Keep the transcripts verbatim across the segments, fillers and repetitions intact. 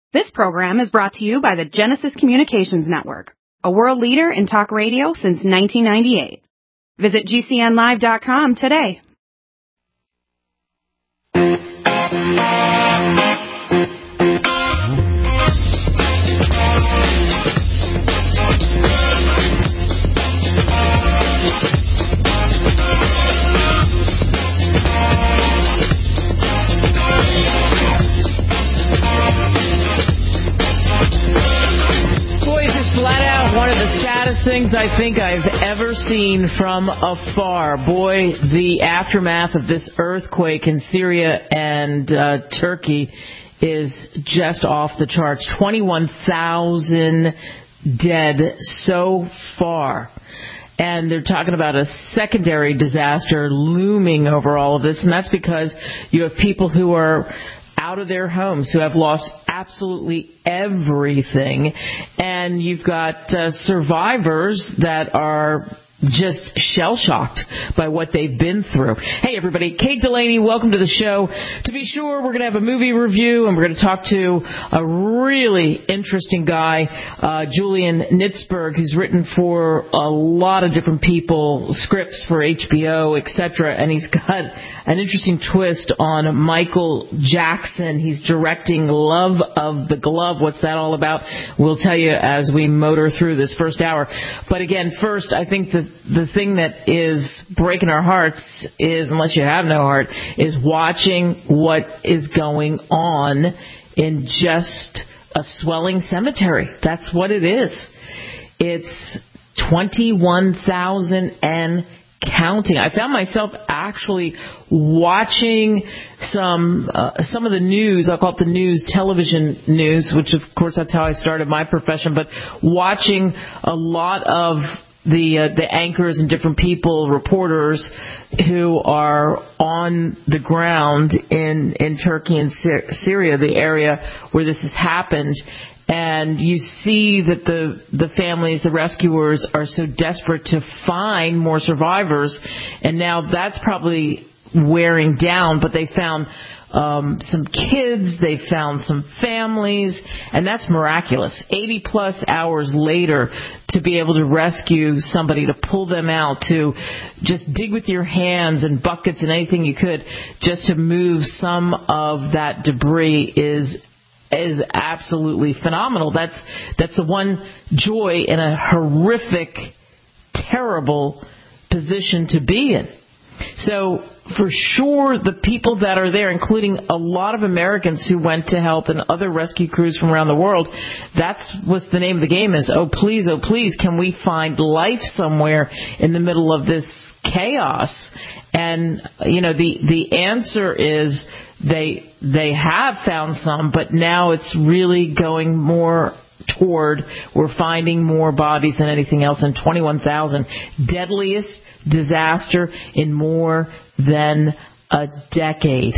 This program is brought to you by the Genesis Communications Network, a world leader in talk radio since nineteen ninety-eight. Visit G C N live dot com today. Things I think I've ever seen from afar. Boy, the aftermath of this earthquake in Syria and uh, Turkey is just off the charts. twenty-one thousand dead so far. And they're talking about a secondary disaster looming over all of this, and that's because you have people who are out of their homes, who have lost absolutely everything, and you've got uh, survivors that are just shell-shocked by what they've been through. Hey, everybody, Kate Delaney, welcome to the show. To be sure, we're going to have a movie review, and we're going to talk to a really interesting guy, uh, Julian Nitzberg, who's written for a lot of different people, scripts for H B O, et cetera, and he's got an interesting twist on Michael Jackson. He's directing Love of the Glove. What's that all about? We'll tell you as we motor through this first hour. But again, first, I think that the thing that is breaking our hearts is, unless you have no heart, is watching what is going on in just a swelling cemetery. That's what it is. It's twenty-one thousand and counting. I found myself actually watching some uh, some of the news. I'll call it the news, television news, which of course that's how I started my profession, but watching a lot of the uh, the anchors and different people, reporters who are on the ground in, in Turkey and Sy- Syria, the area where this has happened. And you see that the, the families, the rescuers, are so desperate to find more survivors. And now that's probably wearing down, but they found um, some kids, they found some families, and that's miraculous. eighty plus hours later, to be able to rescue somebody, to pull them out, to just dig with your hands and buckets and anything you could, just to move some of that debris is is absolutely phenomenal. That's that's the one joy in a horrific, terrible position to be in. So for sure, the people that are there, including a lot of Americans who went to help and other rescue crews from around the world, that's what the name of the game is. Oh, please, oh, please, can we find life somewhere in the middle of this chaos? And, you know, the, the answer is they they have found some, but now it's really going more toward we're finding more bodies than anything else, and twenty-one thousand. Deadliest disaster in more than a decade.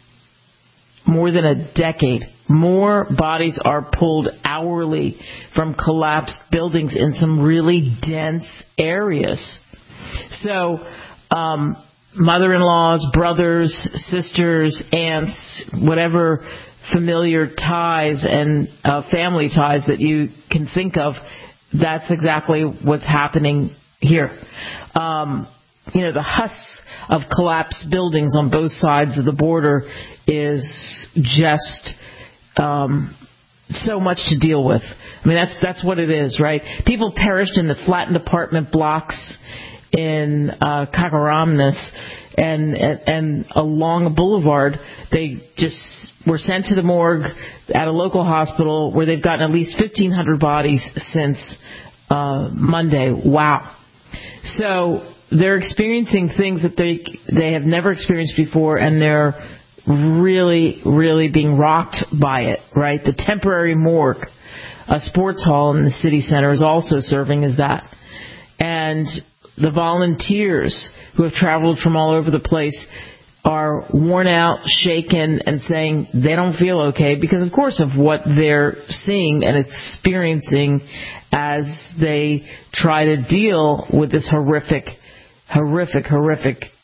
More than a decade. More bodies are pulled hourly from collapsed buildings in some really dense areas. So, um, mother-in-laws, brothers, sisters, aunts, whatever familiar ties and uh, family ties that you can think of, that's exactly what's happening here. Um, you know, the husks of collapsed buildings on both sides of the border is just um, so much to deal with. I mean, that's that's what it is, right? People perished in the flattened apartment blocks in uh, Kahramanmaraş, and, and and along a boulevard, they just were sent to the morgue at a local hospital where they've gotten at least fifteen hundred bodies since uh, Monday. Wow. So they're experiencing things that they they have never experienced before, and they're really, really being rocked by it, right? The temporary morgue, a sports hall in the city center, is also serving as that. And the volunteers who have traveled from all over the place are worn out, shaken, and saying they don't feel okay because, of course, of what they're seeing and experiencing as they try to deal with this horrific, horrific, horrific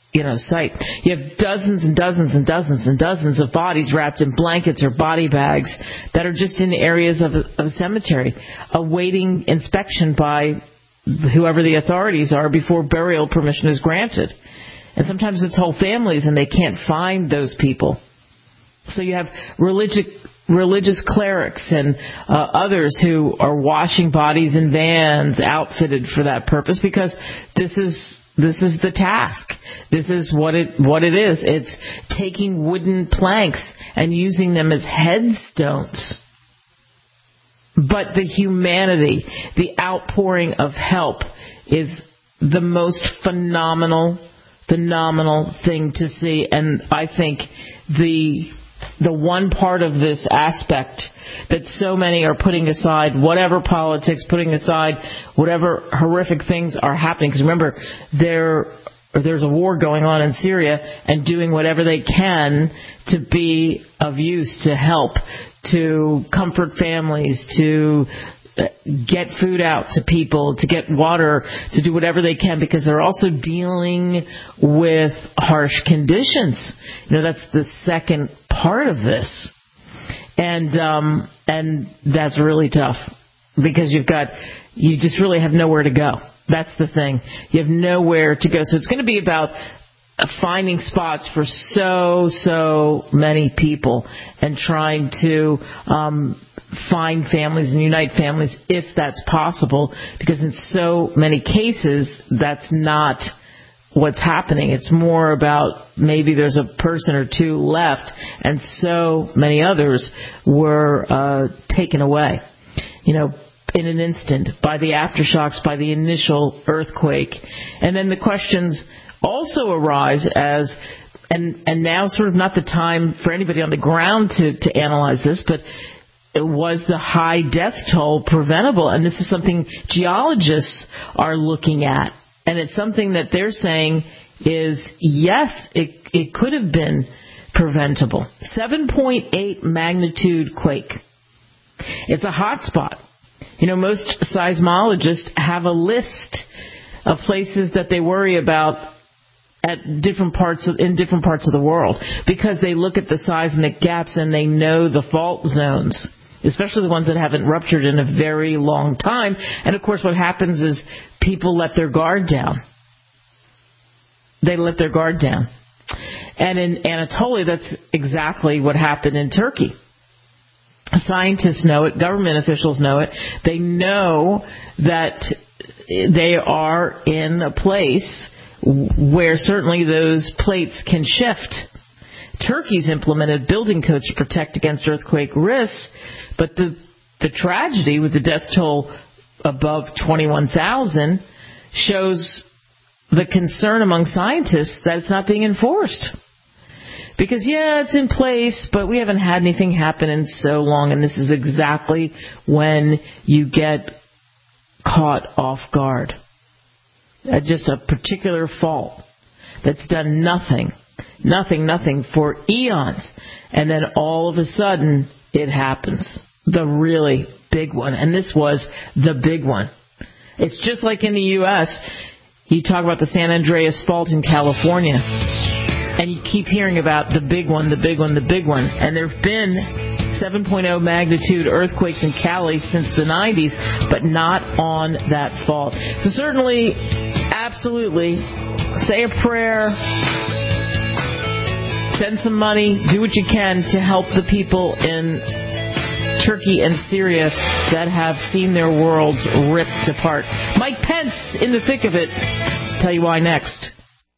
you know, sight. You have dozens and dozens and dozens and dozens of bodies wrapped in blankets or body bags that are just in areas of a, of a cemetery, awaiting inspection by whoever the authorities are before burial permission is granted. And sometimes it's whole families and they can't find those people. So you have religious religious clerics and uh, others who are washing bodies in vans outfitted for that purpose, because this is this is the task. This is what it what it is. It's taking wooden planks and using them as headstones. But the humanity, the outpouring of help is the most phenomenal, phenomenal thing to see. And I think the the one part of this aspect that so many are putting aside, whatever politics, putting aside whatever horrific things are happening. Because remember, there there's a war going on in Syria, and doing whatever they can to be of use, to help, to comfort families, to get food out to people, to get water, to do whatever they can, because they're also dealing with harsh conditions. You know, that's the second part of this. And um, and that's really tough, because you've got, you just really have nowhere to go. That's the thing. You have nowhere to go. So it's going to be about finding spots for so, so many people and trying to um, find families and unite families if that's possible, because in so many cases that's not what's happening. It's more about maybe there's a person or two left and so many others were uh, taken away, you know, in an instant by the aftershocks, by the initial earthquake. And then the questions also arise as, and and now sort of not the time for anybody on the ground to, to analyze this, but was the high death toll preventable? And this is something geologists are looking at. And it's something that they're saying is, yes, it it could have been preventable. seven point eight magnitude quake. It's a hot spot. You know, most seismologists have a list of places that they worry about at different parts of, in different parts of the world, because they look at the seismic gaps and they know the fault zones, especially the ones that haven't ruptured in a very long time. And of course what happens is people let their guard down. They let their guard down. And in Anatolia, that's exactly what happened in Turkey. Scientists know it, government officials know it. They know that they are in a place where certainly those plates can shift. Turkey's implemented building codes to protect against earthquake risks, but the the tragedy with the death toll above twenty-one thousand shows the concern among scientists that it's not being enforced. Because, yeah, it's in place, but we haven't had anything happen in so long, and this is exactly when you get caught off guard. Uh, just a particular fault that's done nothing, nothing, nothing for eons, and then all of a sudden it happens. The really big one, and this was the big one. It's just like in the U S You talk about the San Andreas Fault in California, and you keep hearing about the big one, the big one, the big one. And there have been seven point oh magnitude earthquakes in Cali since the nineties, but not on that fault. So certainly, absolutely, say a prayer, send some money, do what you can to help the people in Turkey and Syria that have seen their worlds ripped apart. Mike Pence in the thick of it. Tell you why next.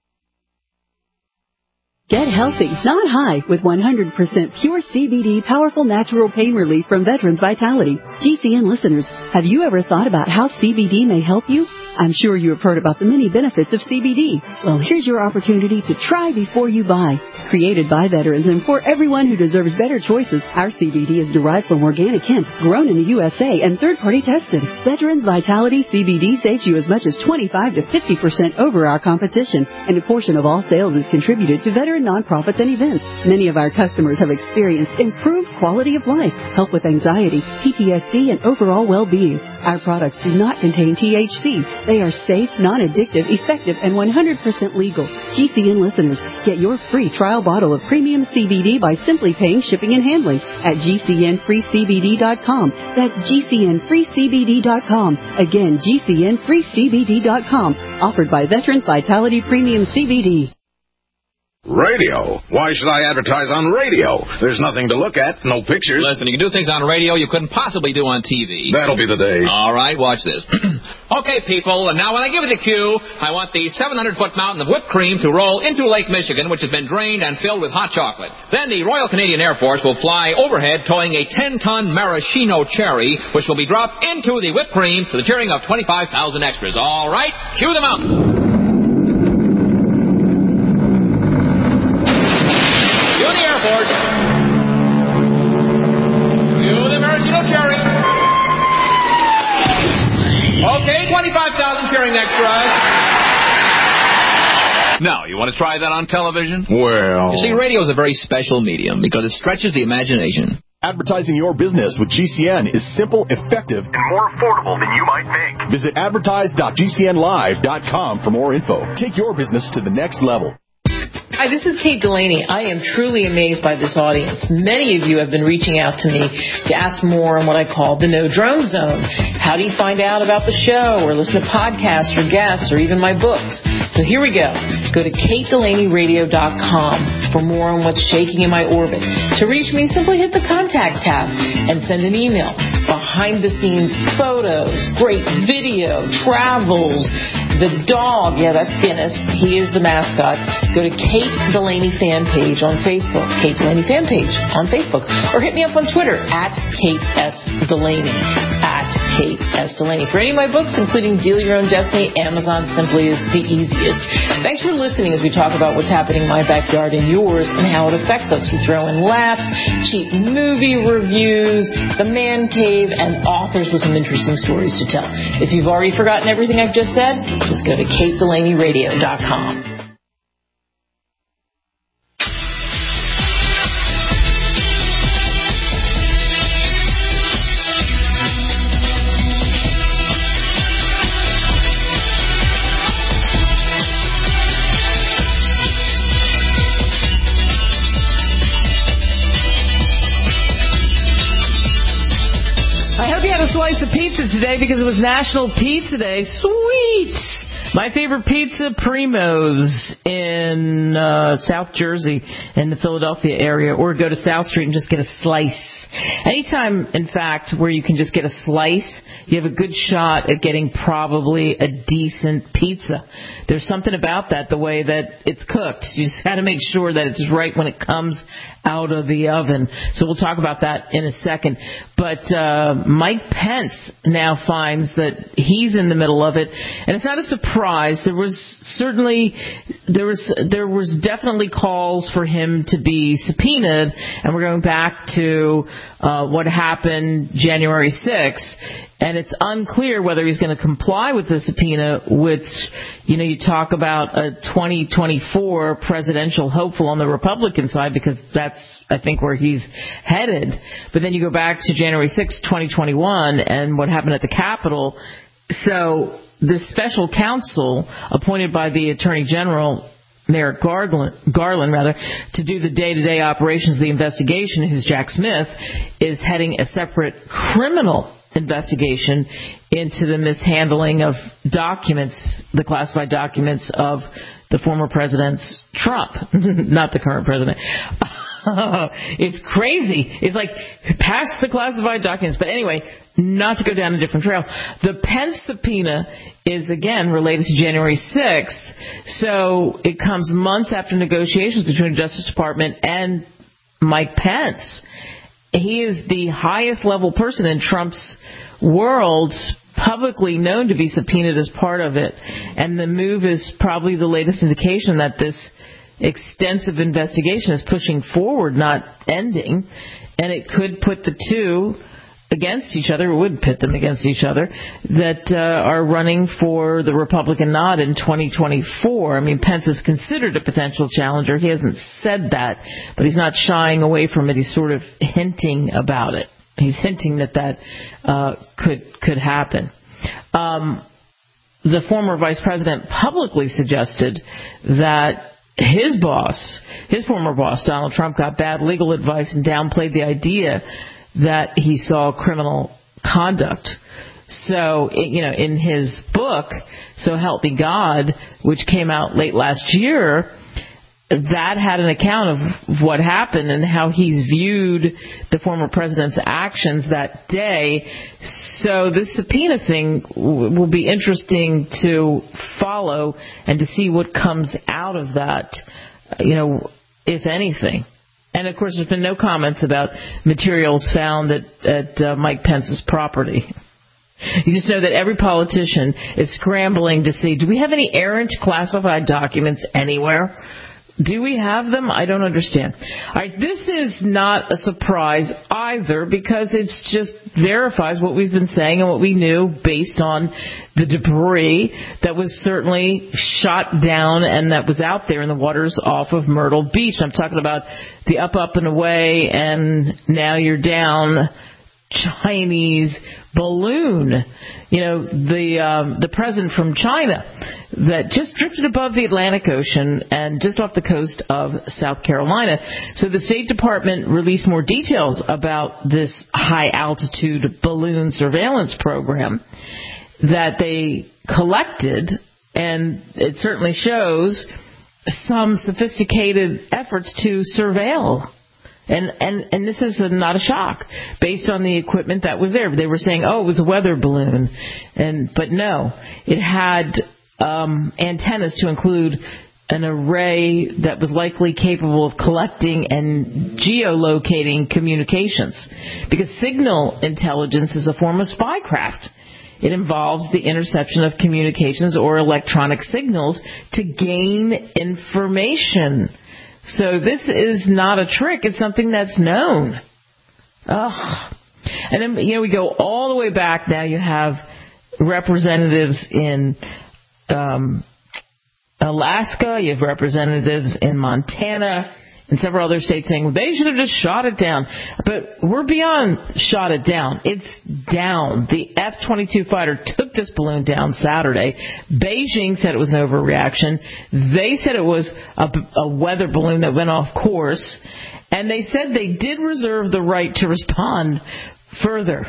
Get healthy, not high, with one hundred percent pure C B D powerful natural pain relief from Veterans Vitality. G C N listeners, have you ever thought about how C B D may help you? I'm sure you have heard about the many benefits of C B D. Well, here's your opportunity to try before you buy. Created by veterans and for everyone who deserves better choices, our C B D is derived from organic hemp, grown in the U S A, and third-party tested. Veterans Vitality C B D saves you as much as twenty-five to fifty percent over our competition, and a portion of all sales is contributed to veteran nonprofits and events. Many of our customers have experienced improved quality of life, help with anxiety, P T S D, and overall well-being. Our products do not contain T H C. They are safe, non-addictive, effective, and one hundred percent legal. G C N listeners, get your free trial bottle of premium C B D by simply paying shipping and handling at G C N free C B D dot com. That's G C N free C B D dot com. Again, G C N free C B D dot com. Offered by Veterans Vitality Premium C B D. Radio? Why should I advertise on radio? There's nothing to look at, no pictures. Listen, you can do things on radio you couldn't possibly do on T V. That'll be the day. All right, watch this. Okay, people, and now when I give you the cue, I want the seven hundred foot mountain of whipped cream to roll into Lake Michigan, which has been drained and filled with hot chocolate. Then the Royal Canadian Air Force will fly overhead towing a ten ton maraschino cherry, which will be dropped into the whipped cream to the cheering of twenty-five thousand extras. All right, cue the mountain. Cherry. Okay, twenty-five thousand cheering extras. Now, you want to try that on television? Well... You see, radio is a very special medium because it stretches the imagination. Advertising your business with G C N is simple, effective, and more affordable than you might think. Visit advertise dot G C N live dot com for more info. Take your business to the next level. Hi, this is Kate Delaney. I am truly amazed by this audience. Many of you have been reaching out to me to ask more on what I call the No Drone Zone. How do you find out about the show or listen to podcasts or guests or even my books? So here we go. Go to Kate Delaney Radio dot com for more on what's shaking in my orbit. To reach me, simply hit the contact tab and send an email. Behind-the-scenes photos, great video, travels, the dog. Yeah, that's Guinness. He is the mascot. Go to Kate Delaney fan page on Facebook. Kate Delaney fan page on Facebook. Or hit me up on Twitter at Kate S. Delaney. At Kate S. Delaney. For any of my books, including Deal Your Own Destiny, Amazon simply is the easiest. Thanks for listening as we talk about what's happening in my backyard and yours and how it affects us. We throw in laughs, cheap movie reviews, the man cave, and authors with some interesting stories to tell. If you've already forgotten everything I've just said, just go to Kate Delaney Radio dot com. Slice of pizza today because it was National Pizza Day. Sweet! My favorite pizza, Primo's in uh, South Jersey in the Philadelphia area, or go to South Street and just get a slice. Anytime, in fact, where you can just get a slice, you have a good shot at getting probably a decent pizza. There's something about that, the way that it's cooked. You just got to make sure that it's right when it comes out of the oven. So we'll talk about that in a second. But uh, Mike Pence now finds that he's in the middle of it, and it's not a surprise. There was certainly, there was, there was definitely calls for him to be subpoenaed, and we're going back to uh, what happened January sixth. And it's unclear whether he's going to comply with the subpoena, which, you know, you talk about a twenty twenty-four presidential hopeful on the Republican side, because that's, I think, where he's headed. But then you go back to January sixth, twenty twenty-one, and what happened at the Capitol. So this special counsel appointed by the Attorney General, Merrick Garland, Garland rather, to do the day-to-day operations of the investigation, who's Jack Smith, is heading a separate criminal investigation into the mishandling of documents, the classified documents of the former president's Trump, not the current president. It's crazy. It's like past the classified documents. But anyway, not to go down a different trail. The Pence subpoena is, again, related to January sixth. So it comes months after negotiations between the Justice Department and Mike Pence. He is the highest level person in Trump's world, publicly known to be subpoenaed as part of it. And the move is probably the latest indication that this extensive investigation is pushing forward, not ending. And it could put the two against each other, it would pit them against each other, that uh, are running for the Republican nod in twenty twenty-four. I mean, Pence is considered a potential challenger. He hasn't said that, but he's not shying away from it. He's sort of hinting about it. he's hinting that that uh, could could happen. Um, the former vice president publicly suggested that his boss, his former boss, Donald Trump, got bad legal advice and downplayed the idea that he saw criminal conduct. So, you know, in his book, So Help Me God, which came out late last year, that had an account of what happened and how he's viewed the former president's actions that day. So this subpoena thing will be interesting to follow and to see what comes out of that, you know, if anything. And, of course, there's been no comments about materials found at, at uh, Mike Pence's property. You just know that every politician is scrambling to see, do we have any errant classified documents anywhere? Do we have them? I don't understand. All right, this is not a surprise either because it just verifies what we've been saying and what we knew based on the debris that was certainly shot down and that was out there in the waters off of Myrtle Beach. I'm talking about the up, up, and away, and now you're down Chinese balloon. You know, the um, the president from China that just drifted above the Atlantic Ocean and just off the coast of South Carolina. So the State Department released more details about this high-altitude balloon surveillance program that they collected, and it certainly shows some sophisticated efforts to surveil. And, and and this is a, not a shock based on the equipment that was there. They were saying, oh, it was a weather balloon. and But no, it had um, antennas to include an array that was likely capable of collecting and geolocating communications. Because signal intelligence is a form of spycraft. It involves the interception of communications or electronic signals to gain information. So this is not a trick. It's something that's known. Ugh. And then, you know, we go all the way back. Now you have representatives in um, Alaska. You have representatives in Montana and several other states saying, well, they should have just shot it down. But we're beyond shot it down. It's down. The F twenty-two fighter took this balloon down Saturday. Beijing said it was an overreaction. They said it was a, a weather balloon that went off course. And they said they did reserve the right to respond further.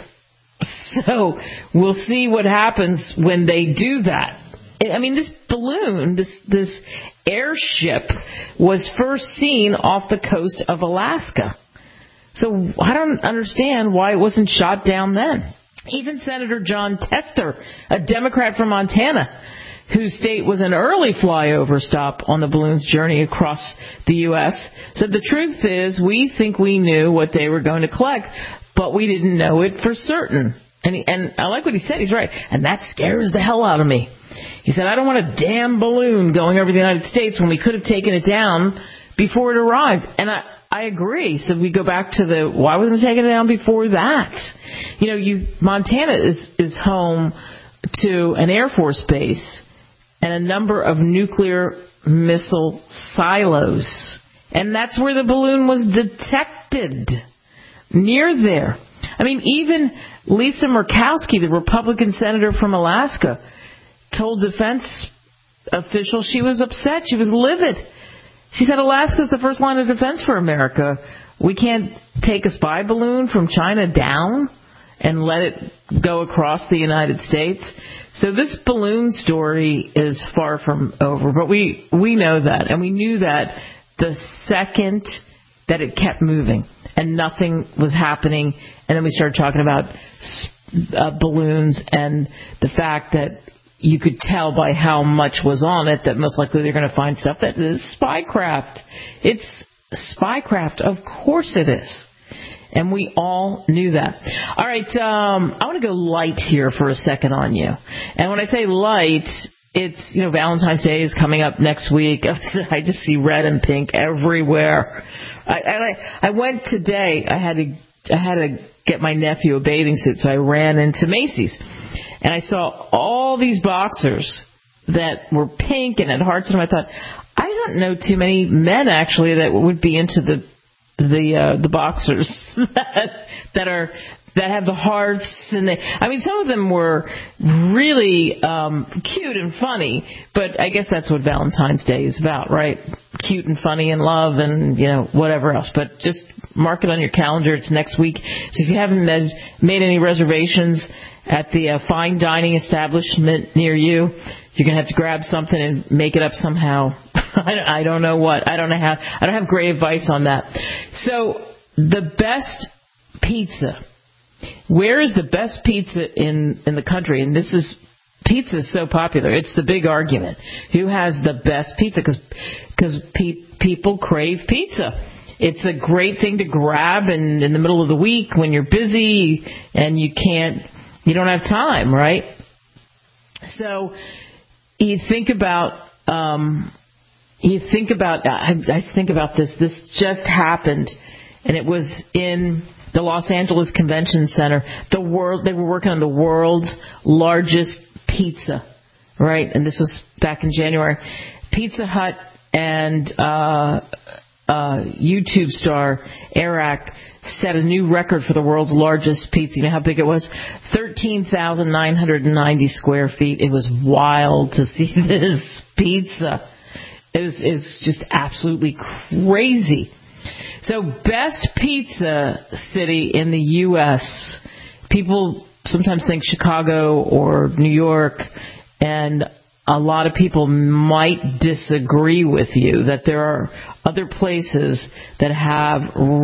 So we'll see what happens when they do that. I mean, this balloon, this this airship was first seen off the coast of Alaska. So I don't understand why it wasn't shot down then. Even Senator John Tester, a Democrat from Montana, whose state was an early flyover stop on the balloon's journey across the U S, said the truth is we think we knew what they were going to collect, but we didn't know it for certain. And, he, and I like what he said. He's right. And that scares the hell out of me. He said, I don't want a damn balloon going over the United States when we could have taken it down before it arrived. And I, I agree. So we go back to the, why wasn't it taken down before that? You know, you Montana is, is home to an Air Force base and a number of nuclear missile silos. And that's where the balloon was detected, near there. I mean, even Lisa Murkowski, the Republican senator from Alaska, told defense officials she was upset. She was livid. She said Alaska's the first line of defense for America. We can't take a spy balloon from China down and let it go across the United States. So this balloon story is far from over. But we, we know that, and we knew that the second that it kept moving and nothing was happening. And then we started talking about uh, balloons and the fact that you could tell by how much was on it that most likely they're going to find stuff that is spycraft. It's spycraft. Of course it is. And we all knew that. All right, um, I want to go light here for a second on you. And when I say light, it's, you know, Valentine's Day is coming up next week. I just see red and pink everywhere. I, and I, I went today. I had to, I had to get my nephew a bathing suit, so I ran into Macy's. And I saw all these boxers that were pink and had hearts in them. I thought, I don't know too many men, actually, that would be into the the uh, the boxers that, that are that have the hearts, and they, I mean, some of them were really um, cute and funny, but I guess that's what Valentine's Day is about, right? Cute and funny and love and, you know, whatever else. But just mark it on your calendar. It's next week. So if you haven't made, made any reservations at the uh, fine dining establishment near you, you're going to have to grab something and make it up somehow. I, I don't know what. I don't know how. I don't have great advice on that. So the best pizza. Where is the best pizza in, in the country? And this is, pizza is so popular. It's the big argument. Who has the best pizza? Because because pe- people crave pizza. It's a great thing to grab in, in the middle of the week when you're busy and you can't, you don't have time, right? So you think about, um, you think about, I, I think about this. This just happened, and it was in the Los Angeles Convention Center. The world, they were working on the world's largest pizza, right? And this was back in January. Pizza Hut and uh, uh, YouTube star Eric set a new record for the world's largest pizza. You know how big it was? thirteen thousand nine hundred ninety square feet. It was wild to see this pizza. It was, it was just absolutely crazy. So, best pizza city in the U S People sometimes think Chicago or New York, and a lot of people might disagree with you that there are other places that have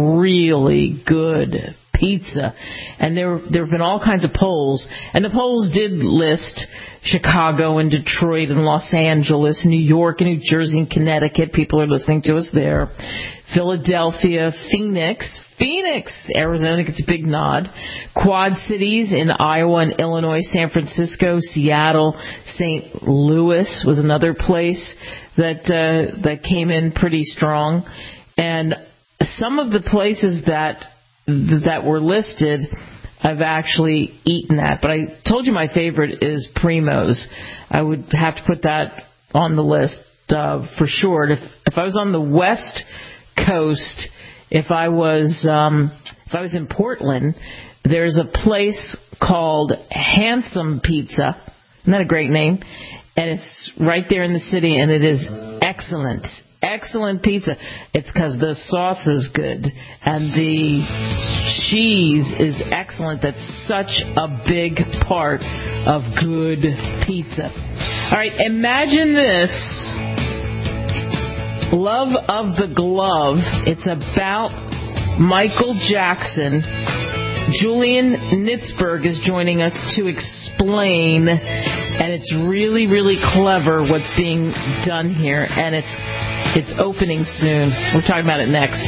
really good pizza. And there there have been all kinds of polls, and the polls did list Chicago and Detroit and Los Angeles, New York and New Jersey and Connecticut. People are listening to us there. Philadelphia, Phoenix, Phoenix, Arizona gets a big nod. Quad cities in Iowa and Illinois, San Francisco, Seattle, Saint Louis was another place that uh, that came in pretty strong. And some of the places that that were listed, I've actually eaten at. But I told you my favorite is Primo's. I would have to put that on the list uh, for sure. If if I was on the West Coast, if I was um, if I was in Portland, there's a place called Handsome Pizza. Isn't that a great name? And it's right there in the city, and it is excellent. Excellent pizza. It's because the sauce is good and the cheese is excellent. That's such a big part of good pizza. All right, imagine this. Love of the Glove. It's about Michael Jackson. Julian Nitzberg is joining us to explain, and it's really, really clever what's being done here, and it's it's opening soon. We're talking about it next.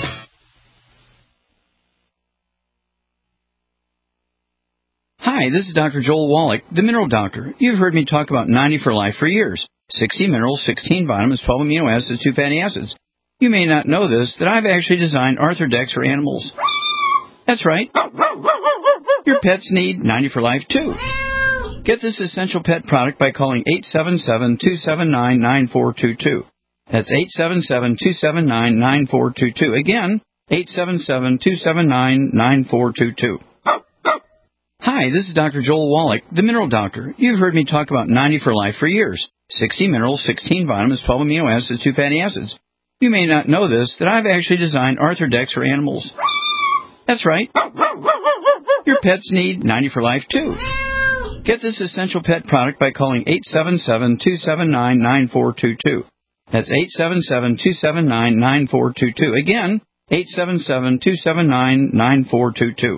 Hi, this is Doctor Joel Wallach, the Mineral Doctor. You've heard me talk about ninety for Life for years. sixty minerals, sixteen vitamins, twelve amino acids, two fatty acids. You may not know this, that I've actually designed Arthrodex for animals. That's right. Your pets need ninety for Life, too. Get this essential pet product by calling eight seven seven, two seven nine, nine four two two. That's eight seven seven, two seven nine, nine four two two. Again, eight seven seven, two seven nine, nine four two two. Hi, this is Doctor Joel Wallach, the Mineral Doctor. You've heard me talk about ninety for Life for years. sixty minerals, sixteen vitamins, twelve amino acids, two fatty acids. You may not know this, that I've actually designed Arthrodex for animals. That's right. Your pets need ninety for Life, too. Get this essential pet product by calling eight seven seven, two seven nine, nine four two two. That's eight seven seven, two seven nine, nine four two two. Again, eight seven seven, two seven nine, nine four two two.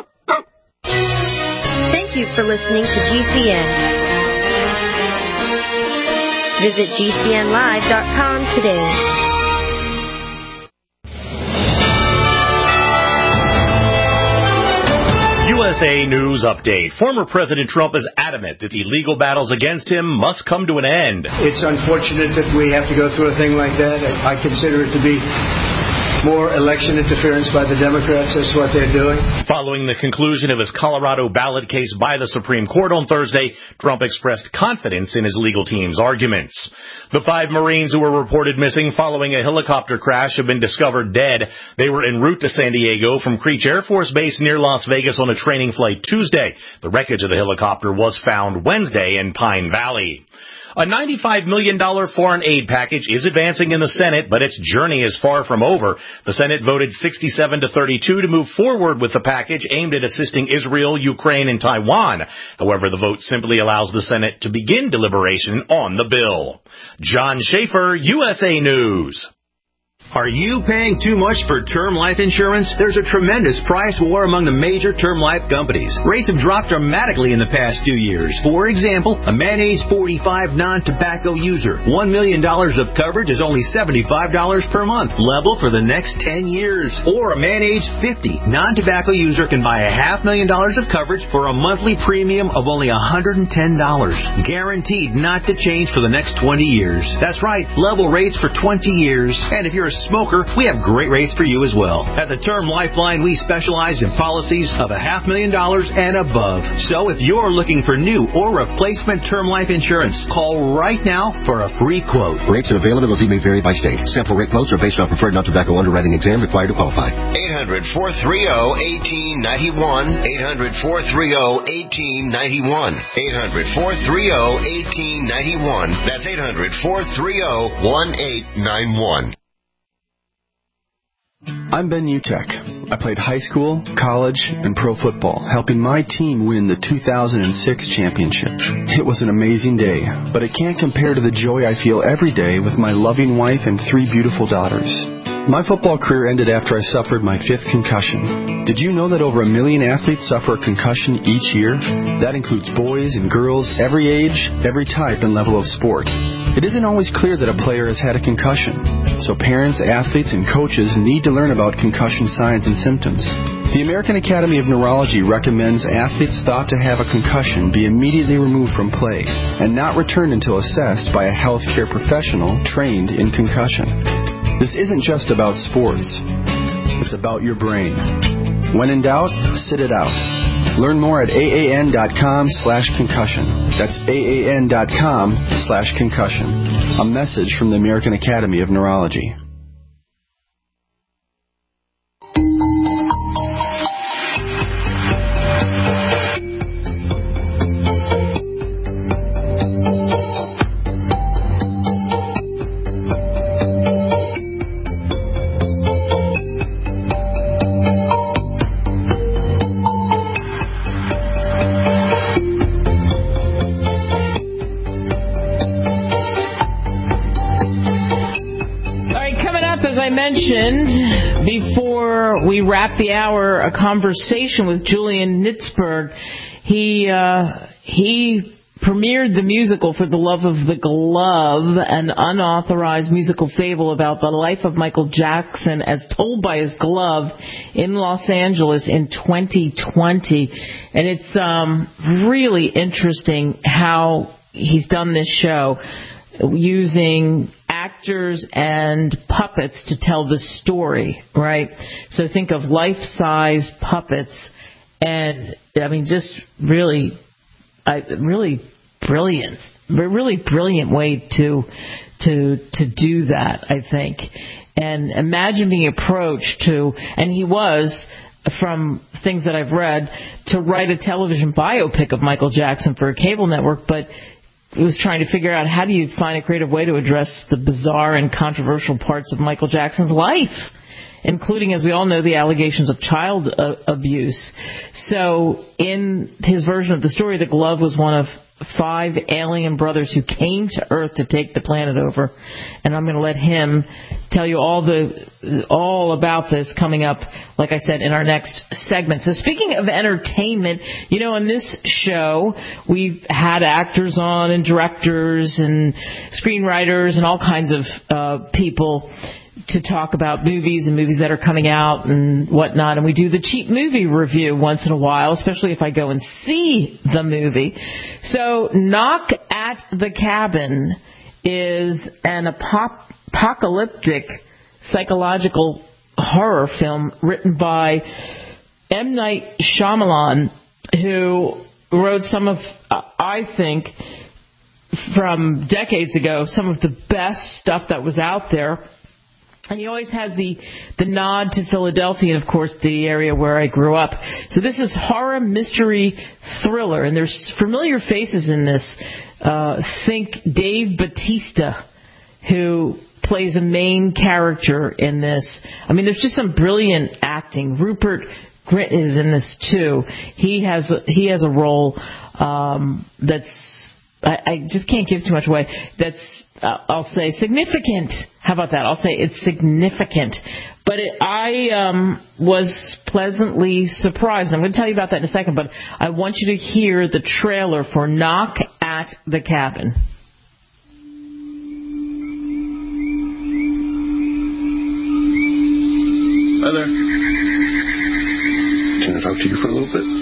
Thank you for listening to G C N. Visit G C N live dot com today. U S A News Update. Former President Trump is adamant that the legal battles against him must come to an end. It's unfortunate that we have to go through a thing like that. I consider it to be more election interference by the Democrats. That's what they're doing. Following the conclusion of his Colorado ballot case by the Supreme Court on Thursday, Trump expressed confidence in his legal team's arguments. The five Marines who were reported missing following a helicopter crash have been discovered dead. They were en route to San Diego from Creech Air Force Base near Las Vegas on a training flight Tuesday. The wreckage of the helicopter was found Wednesday in Pine Valley. A ninety-five million dollars foreign aid package is advancing in the Senate, but its journey is far from over. The Senate voted sixty-seven to thirty-two to move forward with the package aimed at assisting Israel, Ukraine, and Taiwan. However, the vote simply allows the Senate to begin deliberation on the bill. John Schaefer, U S A News. Are you paying too much for term life insurance? There's a tremendous price war among the major term life companies. Rates have dropped dramatically in the past two years. For example, a man age forty-five non-tobacco user, one million dollars of coverage is only seventy-five dollars per month, level for the next ten years. Or a man age fifty non-tobacco user can buy a half million dollars of coverage for a monthly premium of only one hundred ten dollars. Guaranteed not to change for the next twenty years. That's right, level rates for twenty years. And if you're a smoker, we have great rates for you as well. At the Term Lifeline, we specialize in policies of a half million dollars and above. So if you're looking for new or replacement term life insurance, call right now for a free quote. Rates and availability may vary by state. Sample rate quotes are based on preferred non-tobacco underwriting exam required to qualify. eight hundred, four three zero, one eight nine one. eight hundred, four three zero, one eight nine one. eight hundred, four three zero, one eight nine one. That's eight hundred, four three zero, one eight nine one. I'm Ben Utek. I played high school, college, and pro football, helping my team win the two thousand six championship. It was an amazing day, but it can't compare to the joy I feel every day with my loving wife and three beautiful daughters. My football career ended after I suffered my fifth concussion. Did you know that over a million athletes suffer a concussion each year? That includes boys and girls, every age, every type and level of sport. It isn't always clear that a player has had a concussion, so parents, athletes, and coaches need to learn about concussion signs and symptoms. The American Academy of Neurology recommends athletes thought to have a concussion be immediately removed from play and not returned until assessed by a healthcare professional trained in concussion. This isn't just about sports. It's about your brain. When in doubt, sit it out. Learn more at aan.com slash concussion. That's aan.com slash concussion. A message from the American Academy of Neurology. Before we wrap the hour, a conversation with Julian Nitzberg. He uh, he premiered the musical For the Love of the Glove, an unauthorized musical fable about the life of Michael Jackson as told by his glove in Los Angeles in twenty twenty. And it's um, really interesting how he's done this show using actors and puppets to tell the story, right? So think of life-size puppets, and I mean, just really, uh, really brilliant, really brilliant way to to to do that, I think. And imagine being approached to, and he was, from things that I've read, to write a television biopic of Michael Jackson for a cable network, but he was trying to figure out how do you find a creative way to address the bizarre and controversial parts of Michael Jackson's life, including, as we all know, the allegations of child uh, abuse. So in his version of the story, the glove was one of five alien brothers who came to Earth to take the planet over. And I'm going to let him tell you all the all about this coming up, like I said, in our next segment. So speaking of entertainment, you know, in this show, we've had actors on and directors and screenwriters and all kinds of uh, people to talk about movies and movies that are coming out and whatnot. And we do the cheap movie review once in a while, especially if I go and see the movie. So Knock at the Cabin is an apop- apocalyptic psychological horror film written by M. Night Shyamalan, who wrote some of, uh, I think, from decades ago, some of the best stuff that was out there. And he always has the, the nod to Philadelphia and, of course, the area where I grew up. So this is horror, mystery, thriller. And there's familiar faces in this. Uh, think Dave Bautista, who plays a main character in this. I mean, there's just some brilliant acting. Rupert Grint is in this, too. He has a, he has a role um, that's, I, I just can't give too much away, that's, uh, I'll say, significant. How about that? I'll say it's significant. But it, I um, was pleasantly surprised. I'm going to tell you about that in a second, but I want you to hear the trailer for Knock at the Cabin. Hi there. Can I talk to you for a little bit?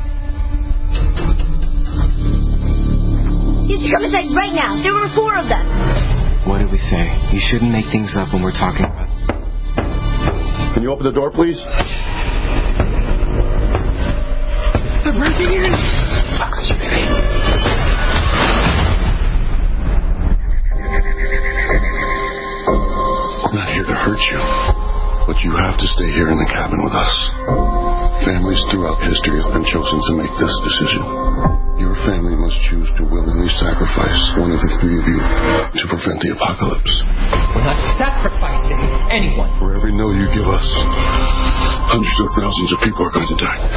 You should come inside right now. There were four of them. What did we say? You shouldn't make things up when we're talking about... Can you open the door, please? They're breaking in! I'm not here to hurt you, but you have to stay here in the cabin with us. Families throughout history have been chosen to make this decision. Your family must choose to willingly sacrifice one of the three of you to prevent the apocalypse. We're not sacrificing anyone. For every no you give us, hundreds of thousands of people are going to die.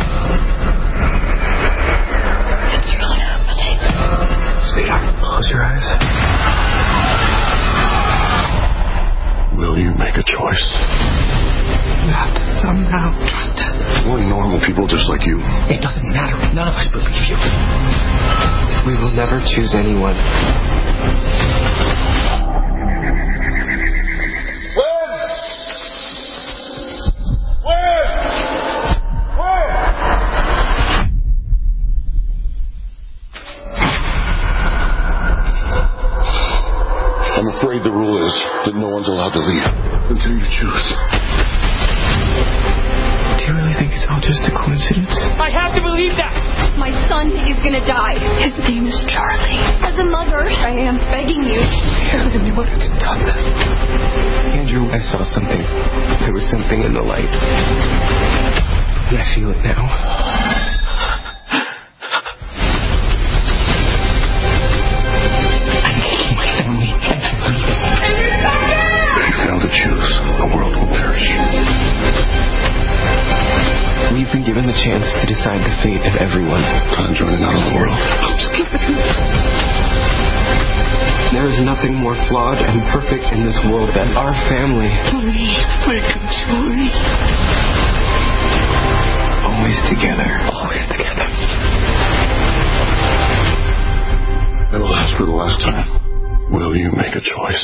It's really happening. Sweetheart, close your eyes. Will you make a choice? You have to somehow trust us. We're normal people just like you. It doesn't matter. None of us believe you. We will never choose anyone. I'm afraid the rule is that no one's allowed to leave until you choose. Do you really think it's all just a coincidence? I have to believe that! My son is gonna die. His name is Charlie. As a mother, I am begging you. Tell me what have been done. Andrew, I saw something. There was something in the light. And I feel it now. I'm taking my family and I'm leaving. If you fail to choose, the world will perish. We've been given the chance to decide the fate of everyone. Time's running out of the world. I'm scared. There is nothing more flawed and perfect in this world than our family. Please make a choice. Always together. Always together. I will ask for the last time. Will you make a choice?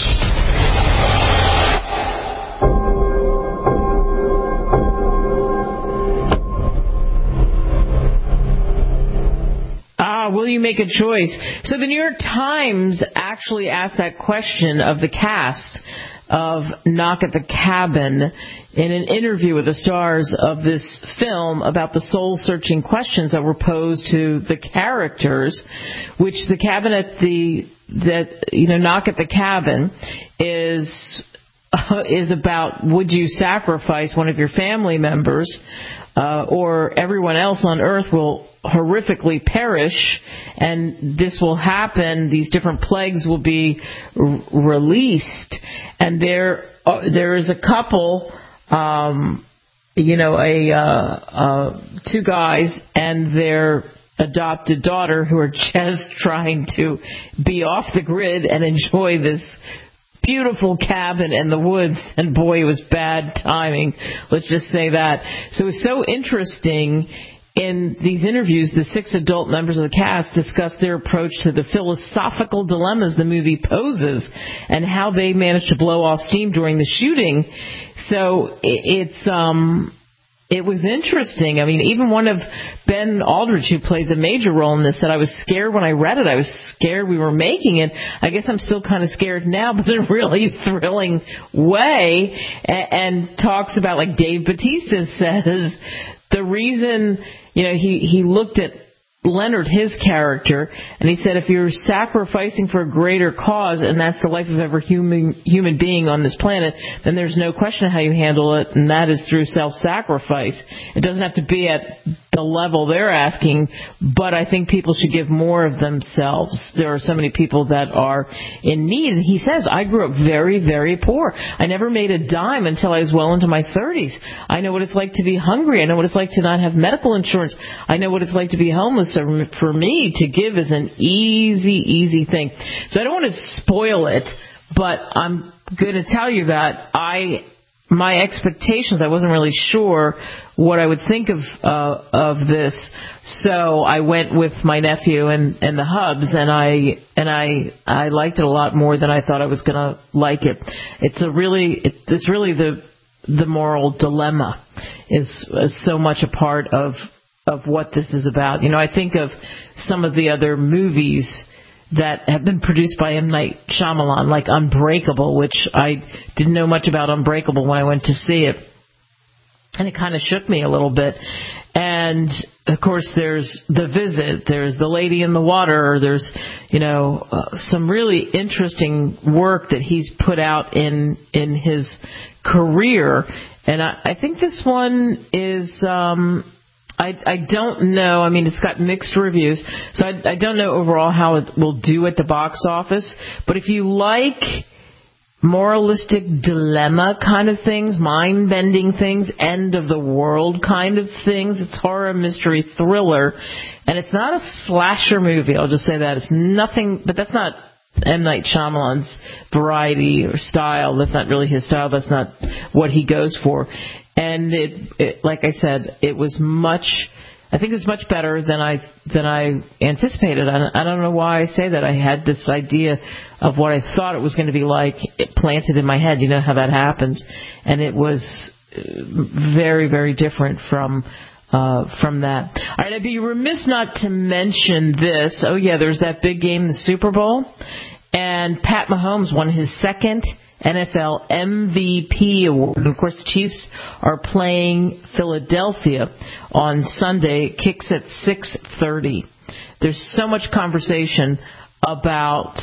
Will you make a choice? So the New York Times actually asked that question of the cast of Knock at the Cabin in an interview with the stars of this film about the soul-searching questions that were posed to the characters, which the cabin at the that you know Knock at the Cabin is uh, is about: would you sacrifice one of your family members, uh, or everyone else on Earth will horrifically perish, and this will happen. These different plagues will be r- released, and there uh, there is a couple, um, you know, a uh, uh, two guys and their adopted daughter who are just trying to be off the grid and enjoy this beautiful cabin in the woods, and boy, it was bad timing. Let's just say that. So it's so interesting. In these interviews, the six adult members of the cast discuss their approach to the philosophical dilemmas the movie poses and how they managed to blow off steam during the shooting. So it's um, it was interesting. I mean, even one of Ben Aldridge, who plays a major role in this, said, I was scared when I read it. I was scared we were making it. I guess I'm still kind of scared now, but in a really thrilling way. And, and talks about, like Dave Bautista says, the reason, you know, he, he looked at Leonard, his character, and he said, if you're sacrificing for a greater cause, and that's the life of every human human being on this planet, then there's no question how you handle it, and that is through self-sacrifice. It doesn't have to be at the level they're asking, but I think people should give more of themselves. There are so many people that are in need. And he says, I grew up very, very poor. I never made a dime until I was well into my thirties. I know what it's like to be hungry. I know what it's like to not have medical insurance. I know what it's like to be homeless. So for me, to give is an easy, easy thing. So I don't want to spoil it, but I'm going to tell you that I... my expectations, I wasn't really sure what I would think of uh, of this, so I went with my nephew and, and the Hubs, and I and I I liked it a lot more than I thought I was going to like it. It's a really it, it's really the the moral dilemma is, is so much a part of of what this is about. You know, I think of some of the other movies that have been produced by M. Night Shyamalan, like Unbreakable, which I didn't know much about Unbreakable when I went to see it. And it kind of shook me a little bit. And, of course, there's The Visit, there's The Lady in the Water, there's, you know, uh, some really interesting work that he's put out in in his career. And I, I think this one is... Um, I, I don't know. I mean, it's got mixed reviews, so I, I don't know overall how it will do at the box office. But if you like moralistic dilemma kind of things, mind-bending things, end of the world kind of things, it's horror, mystery, thriller, and it's not a slasher movie. I'll just say that. It's nothing, but that's not M. Night Shyamalan's variety or style. That's not really his style. That's not what he goes for. And it, it, like I said, it was much, I think it was much better than I than I anticipated. I don't, I don't know why I say that. I had this idea of what I thought it was going to be like, it planted in my head. You know how that happens. And it was very, very different from uh, from that. All right, I'd be remiss not to mention this. Oh, yeah, there's that big game, the Super Bowl. And Pat Mahomes won his second N F L M V P award. And of course, the Chiefs are playing Philadelphia on Sunday. It kicks at six thirty. There's so much conversation about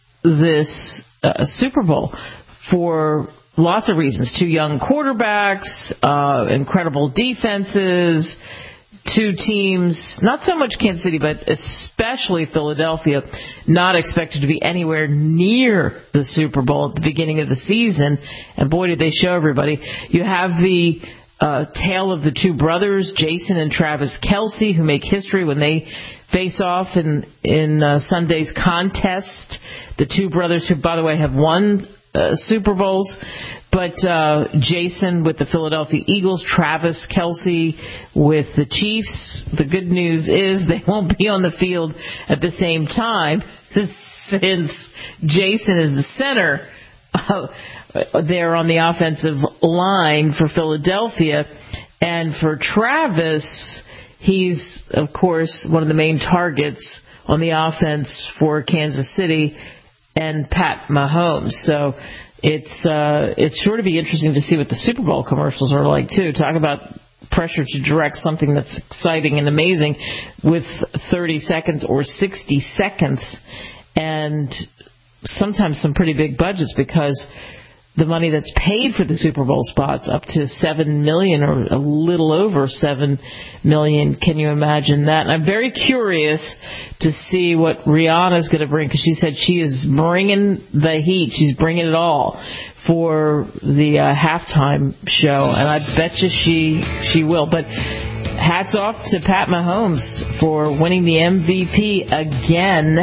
this uh, Super Bowl for lots of reasons. Two young quarterbacks, uh, incredible defenses, two teams, not so much Kansas City, but especially Philadelphia, not expected to be anywhere near the Super Bowl at the beginning of the season. And boy, did they show everybody. You have the uh, tale of the two brothers, Jason and Travis Kelce, who make history when they face off in, in uh, Sunday's contest. The two brothers who, by the way, have won uh, Super Bowls. But uh, Jason with the Philadelphia Eagles, Travis Kelce with the Chiefs. The good news is they won't be on the field at the same time since Jason is the center uh, there on the offensive line for Philadelphia. And for Travis, he's, of course, one of the main targets on the offense for Kansas City and Pat Mahomes. So It's uh, it's sure to be interesting to see what the Super Bowl commercials are like, too. Talk about pressure to direct something that's exciting and amazing with thirty seconds or sixty seconds, and sometimes some pretty big budgets, because the money that's paid for the Super Bowl spots up to seven million dollars or a little over seven million dollars. Can you imagine that? And I'm very curious to see what Rihanna's going to bring, because she said she is bringing the heat. She's bringing it all for the uh, halftime show, and I bet you she, she will. But hats off to Pat Mahomes for winning the M V P again.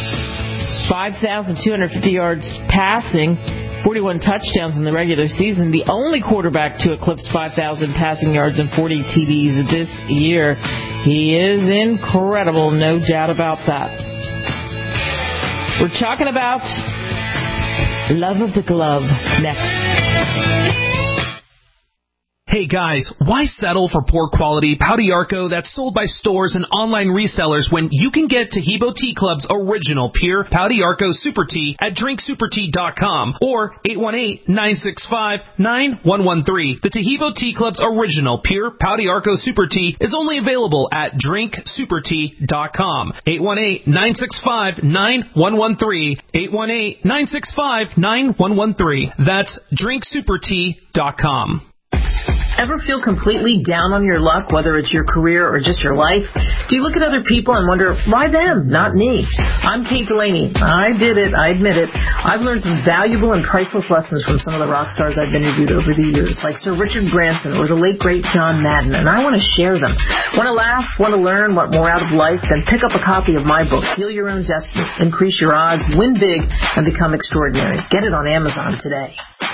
five thousand two hundred fifty yards passing, forty-one touchdowns in the regular season, the only quarterback to eclipse five thousand passing yards and forty T Ds this year. He is incredible, no doubt about that. We're talking about Love of the Glove next. Hey guys, why settle for poor quality Pau d'Arco that's sold by stores and online resellers when you can get Taheebo Tea Club's original pure Pau d'Arco Super Tea at drink super tea dot com or eight one eight, nine six five, nine one one three. The Taheebo Tea Club's original pure Pau d'Arco Super Tea is only available at drink super tea dot com. eight one eight, nine six five, nine one one three. eight one eight, nine six five, nine one one three. That's drink super tea dot com. Ever feel completely down on your luck, whether it's your career or just your life? Do you look at other people and wonder, why them, not me? I'm Kate Delaney. I did it. I admit it. I've learned some valuable and priceless lessons from some of the rock stars I've interviewed over the years, like Sir Richard Branson or the late, great John Madden, and I want to share them. Want to laugh? Want to learn? Want more out of life? Then pick up a copy of my book, Deal Your Own Destiny, Increase Your Odds, Win Big, and Become Extraordinary. Get it on Amazon today.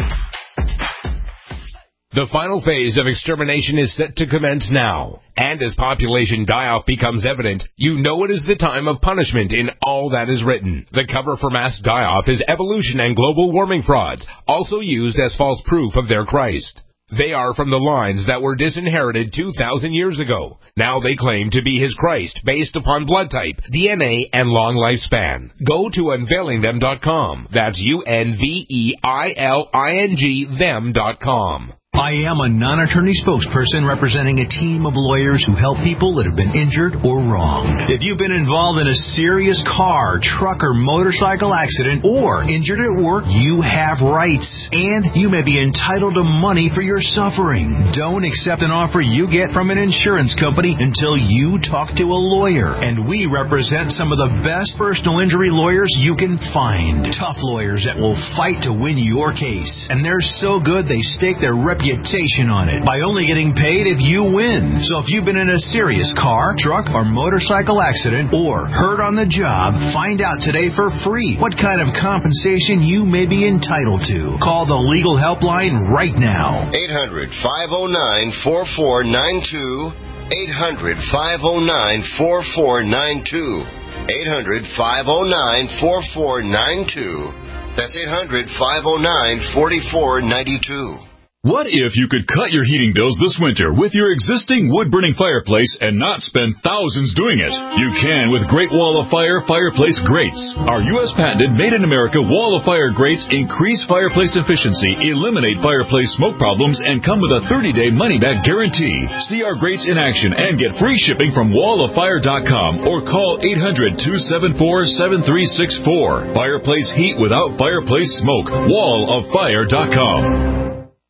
The final phase of extermination is set to commence now. And as population die-off becomes evident, you know it is the time of punishment in all that is written. The cover for mass die-off is evolution and global warming frauds, also used as false proof of their Christ. They are from the lines that were disinherited two thousand years ago. Now they claim to be his Christ based upon blood type, D N A, and long lifespan. Go to unveiling them dot com. That's U N V E I L I N G them dot com. I am a non-attorney spokesperson representing a team of lawyers who help people that have been injured or wronged. If you've been involved in a serious car, truck, or motorcycle accident or injured at work, you have rights, and you may be entitled to money for your suffering. Don't accept an offer you get from an insurance company until you talk to a lawyer, and we represent some of the best personal injury lawyers you can find. Tough lawyers that will fight to win your case, and they're so good they stake their reputation reputation on it by only getting paid if you win. So if you've been in a serious car, truck, or motorcycle accident or hurt on the job, find out today for free what kind of compensation you may be entitled to. Call the legal helpline right now. eight hundred, five oh nine, four four nine two. eight hundred, five oh nine, four four nine two. eight hundred, five oh nine, four four nine two. That's eight hundred, five oh nine, four four nine two. What if you could cut your heating bills this winter with your existing wood-burning fireplace and not spend thousands doing it? You can with Great Wall of Fire fireplace grates. Our U S patented made-in-America Wall of Fire grates increase fireplace efficiency, eliminate fireplace smoke problems, and come with a thirty-day money-back guarantee. See our grates in action and get free shipping from wall of fire dot com or call eight hundred, two seven four, seven three six four. Fireplace heat without fireplace smoke. wall of fire dot com.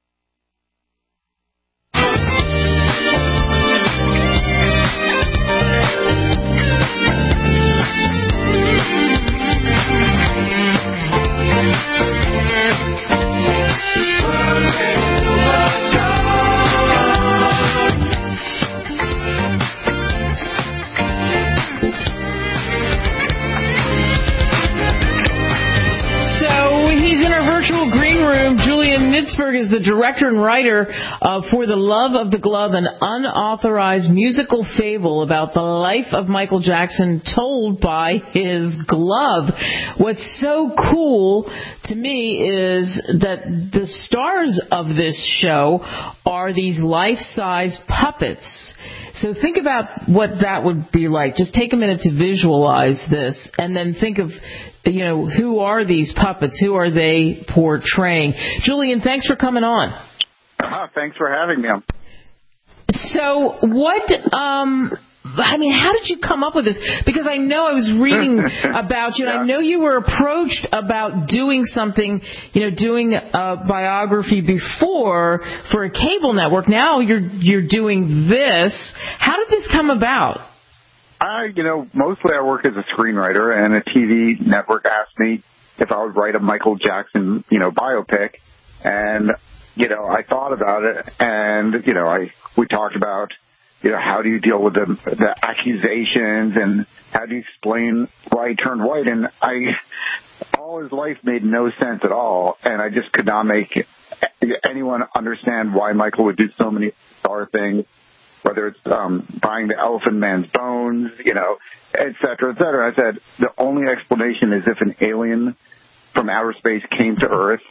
Pittsburgh is the director and writer of For the Love of the Glove, an unauthorized musical fable about the life of Michael Jackson told by his glove. What's so cool to me is that the stars of this show are these life-size puppets. So think about what that would be like. Just take a minute to visualize this and then think of, you know, who are these puppets? Who are they portraying? Julian, thanks for coming on. Uh, thanks for having me. So what, um, I mean, how did you come up with this? Because I know I was reading about you, and yeah. I know you were approached about doing something, you know, doing a biography before for a cable network. Now you're you're doing this. How did this come about? I, you know, mostly I work as a screenwriter, and a T V network asked me if I would write a Michael Jackson, you know, biopic, and you know, I thought about it, and you know, I we talked about, you know, how do you deal with the, the accusations, and how do you explain why he turned white? And I, all his life made no sense at all, and I just could not make anyone understand why Michael would do so many bizarre things, whether it's um, buying the Elephant Man's bones, you know, et cetera, et cetera. I said the only explanation is if an alien from outer space came to Earth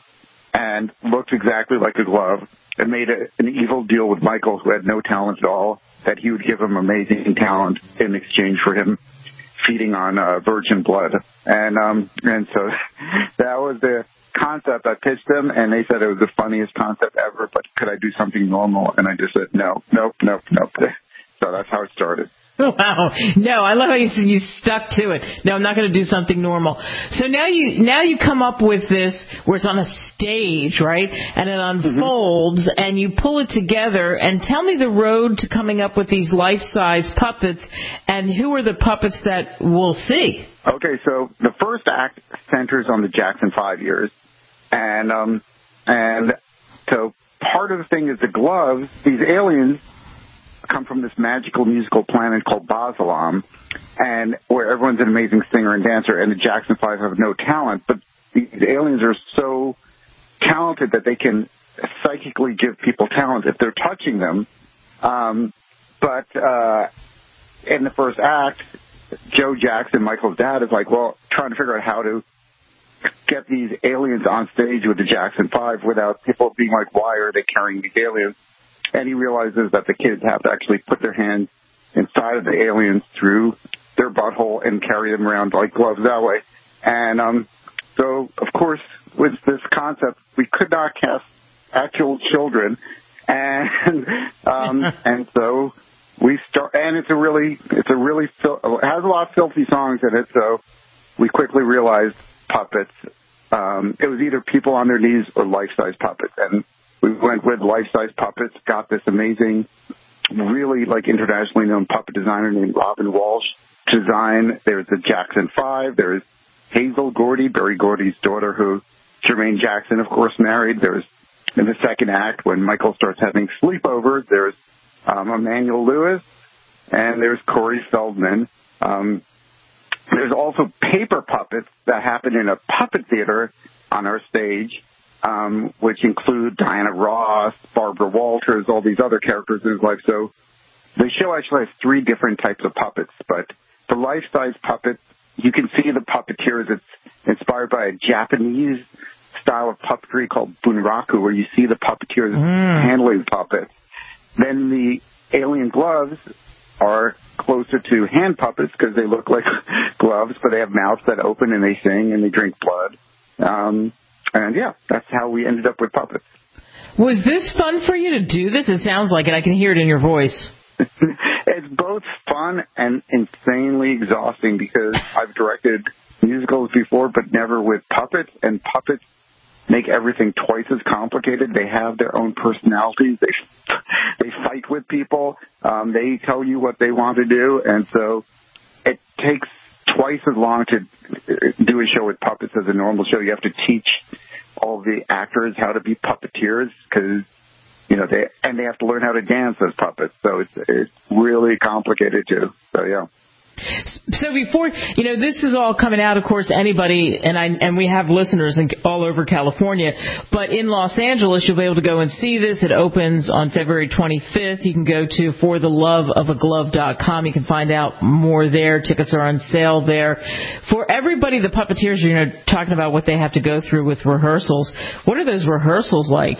and looked exactly like a glove, and made a, an evil deal with Michael, who had no talent at all, that he would give him amazing talent in exchange for him feeding on uh, virgin blood. And um, and so that was the concept. I pitched them, and they said it was the funniest concept ever, but could I do something normal? And I just said, no, nope, nope, nope. So that's how it started. Wow. No, I love how you, you stuck to it. No, I'm not going to do something normal. So now you now you come up with this where it's on a stage, right? And it unfolds, mm-hmm. and you pull it together. And tell me the road to coming up with these life-size puppets, and who are the puppets that we'll see? Okay, so the first act centers on the Jackson Five years. And, um, and so part of the thing is the gloves, these aliens come from this magical musical planet called Basalam, and where everyone's an amazing singer and dancer, and the Jackson Five have no talent, but these aliens are so talented that they can psychically give people talent if they're touching them. Um, but uh, in the first act, Joe Jackson, Michael's dad, is like, well, trying to figure out how to get these aliens on stage with the Jackson Five without people being like, why are they carrying these aliens? And he realizes that the kids have to actually put their hands inside of the aliens through their butthole and carry them around like gloves that way. And um, so, of course, with this concept, we could not cast actual children. And um, and so we start, and it's a really, it's a really, it has a lot of filthy songs in it. So we quickly realized puppets. Um, it was either people on their knees or life-size puppets. And we went with life-size puppets, got this amazing, really like internationally known puppet designer named Robin Walsh to design. There's the Jackson Five. There's Hazel Gordy, Berry Gordy's daughter, who Jermaine Jackson, of course, married. There's in the second act when Michael starts having sleepovers. There's um, Emmanuel Lewis, and there's Corey Feldman. Um, there's also paper puppets that happen in a puppet theater on our stage. Um, which include Diana Ross, Barbara Walters, all these other characters in his life. So the show actually has three different types of puppets, but the life-size puppets, you can see the puppeteers. It's inspired by a Japanese style of puppetry called bunraku, where you see the puppeteers mm. handling puppets. Then the alien gloves are closer to hand puppets because they look like gloves, but they have mouths that open and they sing and they drink blood. Um, And, yeah, that's how we ended up with puppets. Was this fun for you to do this? It sounds like it. I can hear it in your voice. It's both fun and insanely exhausting because I've directed musicals before, but never with puppets, and puppets make everything twice as complicated. They have their own personalities. They they fight with people. Um, they tell you what they want to do, and so it takes twice as long to do a show with puppets as a normal show. You have to teach all the actors how to be puppeteers because, you know, they and they have to learn how to dance as puppets. So it's it's really complicated too. So yeah. So before, you know, this is all coming out, of course, anybody, and I and we have listeners in, all over California, but in Los Angeles, you'll be able to go and see this. It opens on February twenty-fifth. You can go to for the love of a glove dot com. You can find out more there. Tickets are on sale there. For everybody, the puppeteers, you know, talking about what they have to go through with rehearsals. What are those rehearsals like?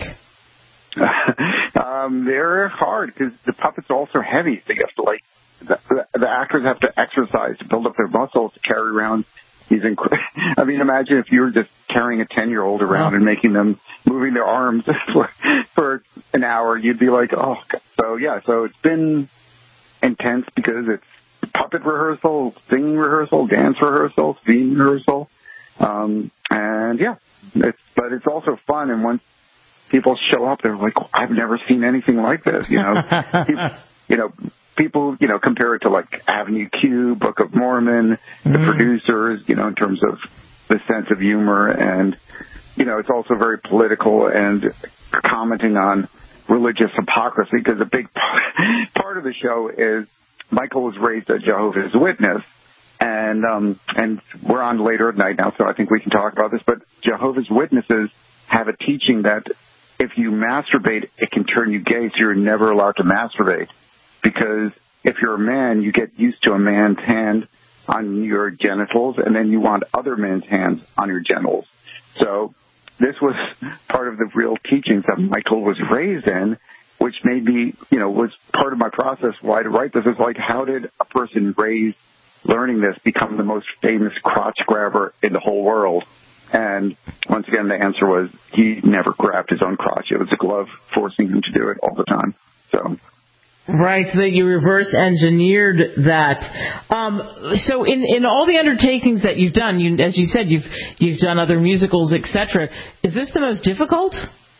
um, they're hard because the puppets are also heavy. So you have to, like, The, the actors have to exercise to build up their muscles to carry around these. Inc- I mean, imagine if you were just carrying a ten-year-old around and making them moving their arms for, for an hour. You'd be like, oh, God. So yeah. So it's been intense because it's puppet rehearsal, singing rehearsal, dance rehearsal, scene rehearsal, um, and yeah. It's but it's also fun. And once people show up, they're like, I've never seen anything like this. You know, people, you know. People, you know, compare it to like Avenue Q, Book of Mormon, the mm. producers, you know, in terms of the sense of humor. And, you know, it's also very political and commenting on religious hypocrisy because a big part of the show is Michael was raised a Jehovah's Witness. And, um, and we're on later at night now, so I think we can talk about this. But Jehovah's Witnesses have a teaching that if you masturbate, it can turn you gay, so you're never allowed to masturbate. Because if you're a man, you get used to a man's hand on your genitals, and then you want other men's hands on your genitals. So this was part of the real teachings that Michael was raised in, which made me, you know, was part of my process why to write this. Is like, how did a person raised learning this become the most famous crotch grabber in the whole world? And once again, the answer was he never grabbed his own crotch. It was a glove forcing him to do it all the time. So. Right, so that you reverse engineered that. Um, so in, in all the undertakings that you've done, you, as you said, you've you've done other musicals, et cetera. Is this the most difficult?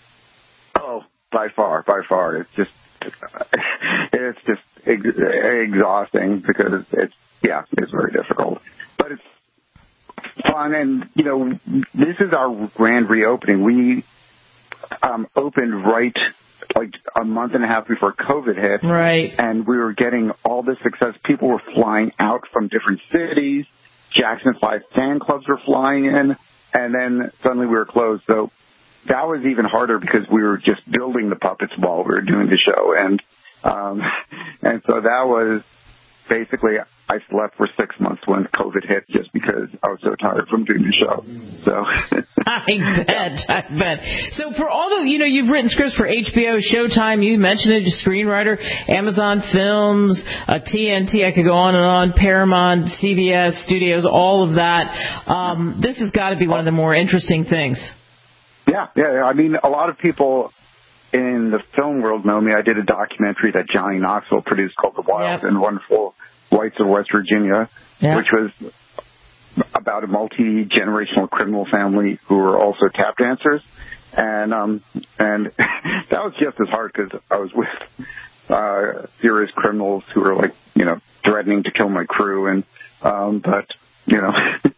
Oh, by far, by far. It's just it's just ex- exhausting because it's yeah, it's very difficult. But it's fun, and you know, this is our grand reopening. We um, opened right. like a month and a half before COVID hit. Right. And we were getting all this success. People were flying out from different cities. Jackson five fan clubs were flying in. And then suddenly we were closed. So that was even harder because we were just building the puppets while we were doing the show. And, um, and so that was basically, I slept for six months when COVID hit just because I was so tired from doing the show. So I bet, I bet. So for all the, you know, you've written scripts for H B O, Showtime, you mentioned it, a screenwriter, Amazon Films, uh, T N T, I could go on and on, Paramount, C B S Studios, all of that. Um, this has got to be one of the more interesting things. Yeah, yeah. I mean, a lot of people in the film world know me. I did a documentary that Johnny Knoxville produced called The Wild yep. and Wonderful Whites of West Virginia, yep. which was about a multi-generational criminal family who were also tap dancers. And um, and that was just as hard because I was with uh, serious criminals who were, like, you know, threatening to kill my crew. And um, but, you know,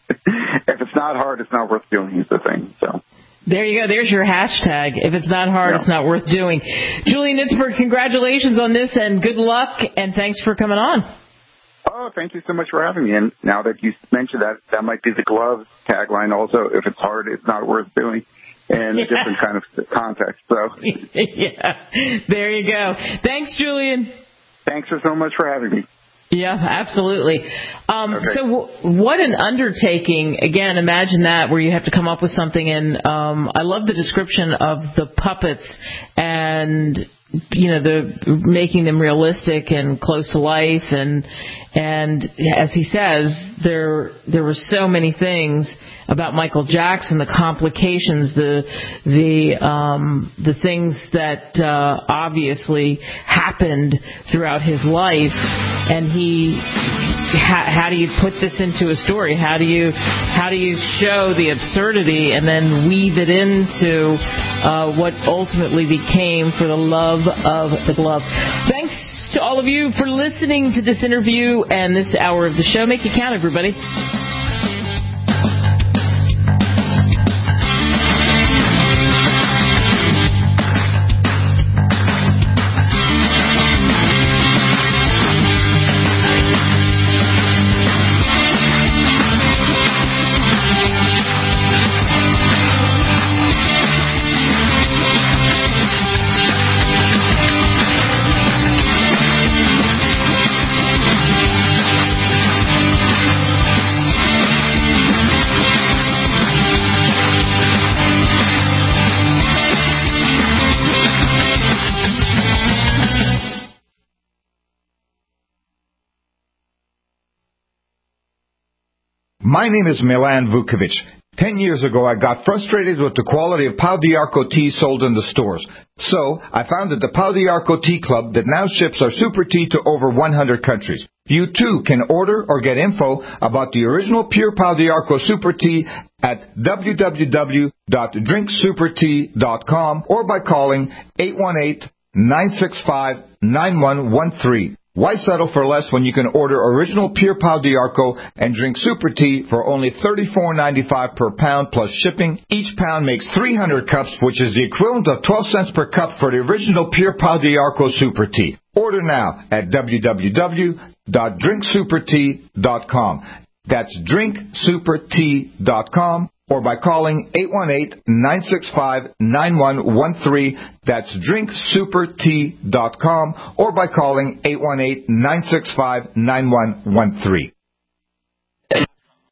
if it's not hard, it's not worth doing is the thing, so. There you go. There's your hashtag. If it's not hard, yeah. it's not worth doing. Julian Nitzberg, congratulations on this, and good luck, and thanks for coming on. Oh, thank you so much for having me. And now that you mentioned that, that might be the Gloves tagline also. If it's hard, it's not worth doing. In yeah. a different kind of context. So. yeah. There you go. Thanks, Julian. Thanks for so much for having me. Yeah, absolutely. Um, okay. So w- what an undertaking. Again, imagine that, where you have to come up with something. And um, I love the description of the puppets and, you know, the making them realistic and close to life. And and as he says, there there were so many things about Michael Jackson, the complications, the the um, the things that uh, obviously happened throughout his life, and he. How, how do you put this into a story? How do you how do you show the absurdity and then weave it into uh, what ultimately became For the Love of the Glove? Thanks to all of you for listening to this interview and this hour of the show. Make it count, everybody. My name is Milan Vukovic. Ten years ago, I got frustrated with the quality of Pau D'Arco tea sold in the stores. So, I founded the Pau D'Arco Tea Club that now ships our super tea to over one hundred countries. You too can order or get info about the original pure Pau D'Arco super tea at w w w dot drink super tea dot com or by calling eight one eight, nine six five, nine one one three. Why settle for less when you can order original pure Pau D'Arco and drink super tea for only thirty-four ninety-five per pound plus shipping? Each pound makes three hundred cups, which is the equivalent of twelve cents per cup for the original pure Pau D'Arco super tea. Order now at w w w dot drink super tea dot com. That's drink super tea dot com. Or by calling eight one eight, nine six five, nine one one three. That's drink super tea dot com. Or by calling eight one eight, nine six five, nine one one three.